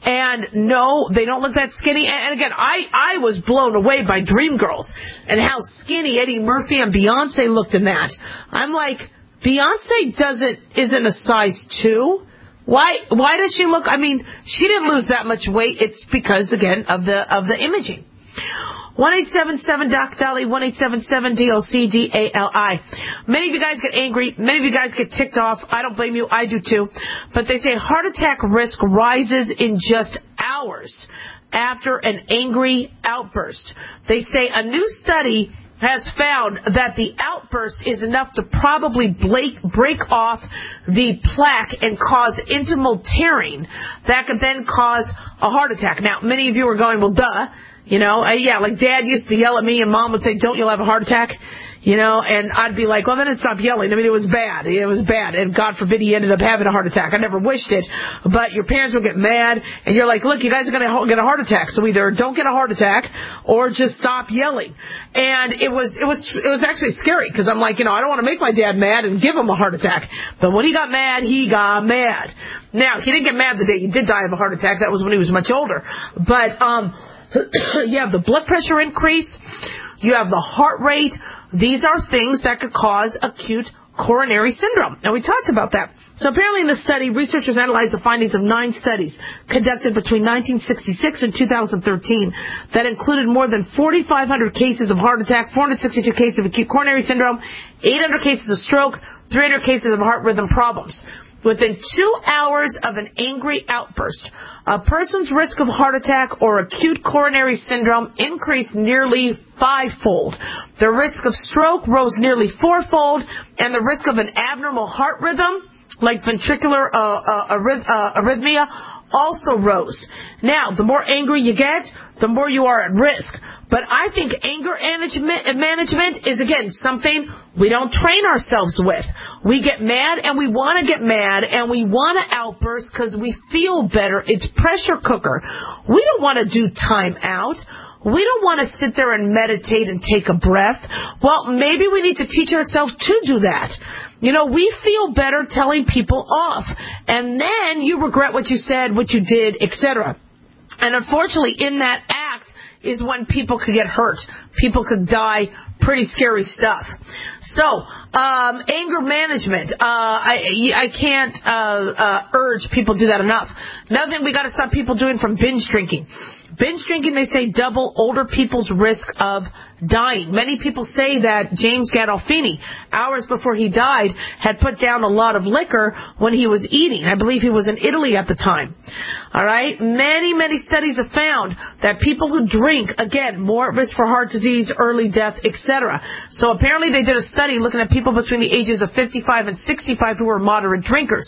And no, they don't look that skinny. And, and again, I, I was blown away by Dreamgirls and how skinny Eddie Murphy and Beyonce looked in that. I'm like, Beyonce doesn't isn't a size two. Why why does she look? I mean, she didn't lose that much weight. It's because again of the of the imaging. One eight seven seven Doc Dolly, one eight seven seven D O C D A L I. Many of you guys get angry. Many of you guys get ticked off. I don't blame you. I do too. But they say heart attack risk rises in just hours after an angry outburst. They say a new study has found that the outburst is enough to probably break, break off the plaque and cause intimal tearing that could then cause a heart attack. Now, many of you are going, well, duh. You know, uh, yeah, like Dad used to yell at me and Mom would say, don't you'll have a heart attack? You know, and I'd be like, well, then it stopped yelling. I mean, it was bad. It was bad. And God forbid he ended up having a heart attack. I never wished it. But your parents would get mad. And you're like, look, you guys are going to get a heart attack. So either don't get a heart attack or just stop yelling. And it was, it was, it was actually scary because I'm like, you know, I don't want to make my dad mad and give him a heart attack. But when he got mad, he got mad. Now, he didn't get mad the day he did die of a heart attack. That was when he was much older. But, um, you have the blood pressure increase. You have the heart rate. These are things that could cause acute coronary syndrome. And we talked about that. So apparently in the study, researchers analyzed the findings of nine studies conducted between nineteen sixty-six and two thousand thirteen that included more than forty-five hundred cases of heart attack, four hundred sixty-two cases of acute coronary syndrome, eight hundred cases of stroke, three hundred cases of heart rhythm problems. Within two hours of an angry outburst, a person's risk of heart attack or acute coronary syndrome increased nearly fivefold. The risk of stroke rose nearly fourfold, and the risk of an abnormal heart rhythm, like ventricular uh, uh, arrhyth- uh, arrhythmia, also rose. Now, the more angry you get, the more you are at risk. But I think anger management is, again, something we don't train ourselves with. We get mad, and we want to get mad, and we want to outburst because we feel better. It's pressure cooker. We don't want to do time out. We don't want to sit there and meditate and take a breath. Well, maybe we need to teach ourselves to do that. You know, we feel better telling people off. And then you regret what you said, what you did, et cetera. And unfortunately, in that act is when people could get hurt. People could die. Pretty scary stuff. So, um, anger management. Uh, I, I can't uh, uh, urge people to do that enough. Another thing we got to stop people doing from binge drinking. Binge drinking, they say, double older people's risk of dying. Many people say that James Gandolfini, hours before he died, had put down a lot of liquor when he was eating. I believe he was in Italy at the time. All right? Many, many studies have found that people who drink, again, more at risk for heart disease, early death, et cetera. So apparently they did a study looking at people between the ages of fifty-five and sixty-five who were moderate drinkers.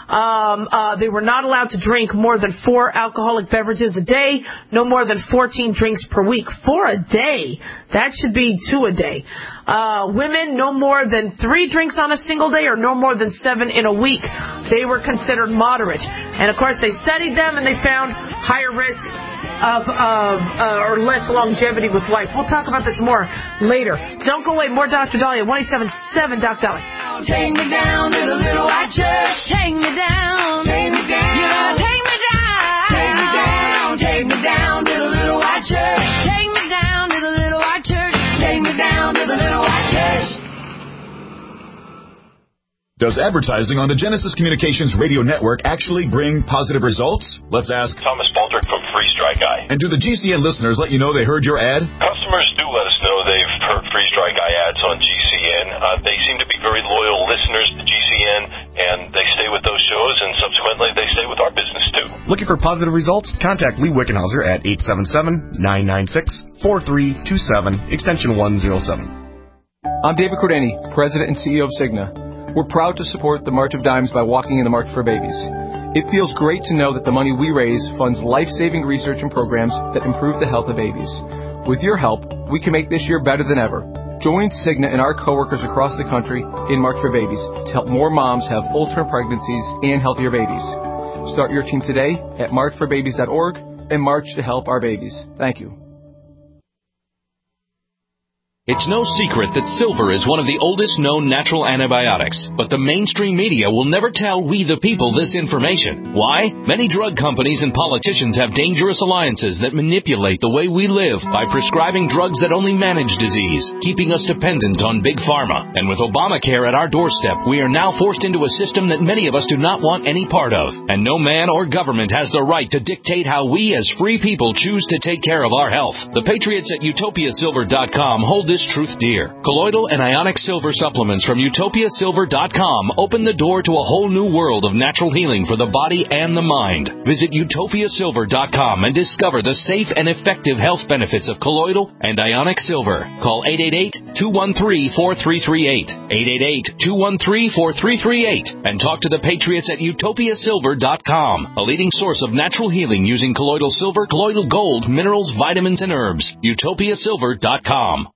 Um, uh, they were not allowed to drink more than four alcoholic beverages a day, no more than fourteen drinks per week. Four a day. That should be two a day. Uh, women, no more than three drinks on a single day or no more than seven in a week. They were considered moderate. And, of course, they studied them and they found higher risk of, of uh, or less longevity with life. We'll talk about this more later. Don't go away. More Doctor Dahlia, one eight seven seven Doc Dolly. Take me down to the little white church. Take me down. Take me down. You know, take me down. Take me down. Take me down to the little white church. Take me down to the little white church. Take me down to the little white church. Does advertising on the Genesis Communications radio network actually bring positive results? Let's ask Thomas Baldrick from Free Strike Guy. And do the G C N listeners let you know they heard your ad? Customers do let us know they've heard Free Strike Guy ads on G C N. Uh, they seem to be very loyal listeners to G C N, and they stay with those shows, and subsequently they stay with our business too. Looking for positive results? Contact Lee Wickenhauser at eight seven seven, nine nine six, four three two seven, extension one oh seven. I'm David Cordani, President and C E O of Cigna. We're proud to support the March of Dimes by walking in the market for babies. It feels great to know that the money we raise funds life-saving research and programs that improve the health of babies. With your help, we can make this year better than ever. Join Cigna and our coworkers across the country in March for Babies to help more moms have full-term pregnancies and healthier babies. Start your team today at march for babies dot org and march to help our babies. Thank you. It's no secret that silver is one of the oldest known natural antibiotics, but the mainstream media will never tell we the people this information. Why? Many drug companies and politicians have dangerous alliances that manipulate the way we live by prescribing drugs that only manage disease, keeping us dependent on big pharma. And with Obamacare at our doorstep, we are now forced into a system that many of us do not want any part of. And no man or government has the right to dictate how we as free people choose to take care of our health. The patriots at utopia silver dot com hold this truth dear. Colloidal and ionic silver supplements from utopia silver dot com open the door to a whole new world of natural healing for the body and the mind. Visit utopia silver dot com and discover the safe and effective health benefits of colloidal and ionic silver. Call eight eight eight, two one three, four three three eight, eight eight eight, two one three, four three three eight, and talk to the patriots at utopia silver dot com, a leading source of natural healing using colloidal silver, colloidal gold, minerals, vitamins, and herbs. utopia silver dot com.